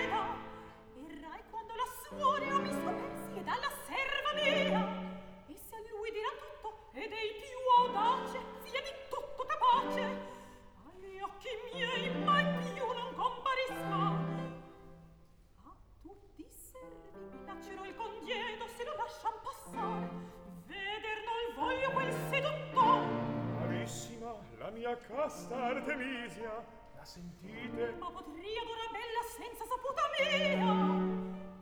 veda. Errai quando la suore ho mi scopersi ed alla serva mia. E se a lui dirà tutto ed è il più audace, sia di tutto capace, agli occhi miei mai più non comparisca. A tutti i servi minaccerò il congedo se lo lascian passare. Veder non voglio quel seduttore. Bravissima, la mia casta Artemisia, la sentite? Ma potria d'ora bella senza saputa mia.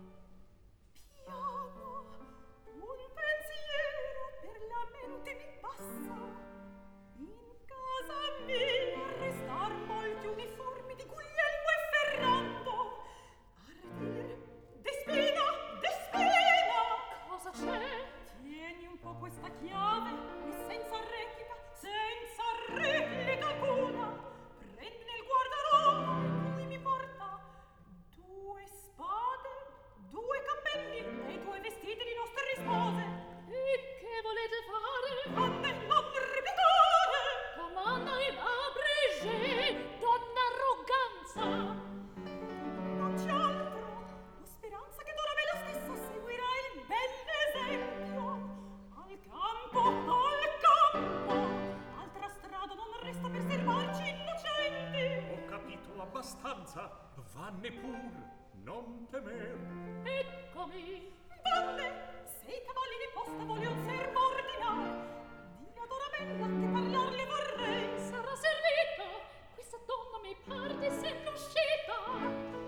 Piano, un pensiero per la mente mi passa. In casa mia restar molti uniformi di Guglielmo e Ferrando. Ardir, despina, despina! Cosa c'è? Tieni un po' questa chiave e senza replica alcuna, prendi nel guardaroba e lui mi porta 2 spade, 2 cappelli e 2 vestiti di nostre rispose. E che volete fare? A me non ripetare! Comanda il abrégé, donna arroganza! Non c'è altro, ho speranza che d'ora me la stessa seguirà il bell'esempio. Al campo, altra strada non resta per servarci innocenti. Ho capito abbastanza, vanne pur, non temer. Eccomi! Vanne, se i cavalli di posta voglio un servo ordinare, di ad Orabella che parlarle vorrei. Sarà servito! Questa donna mi par di sempre uscita!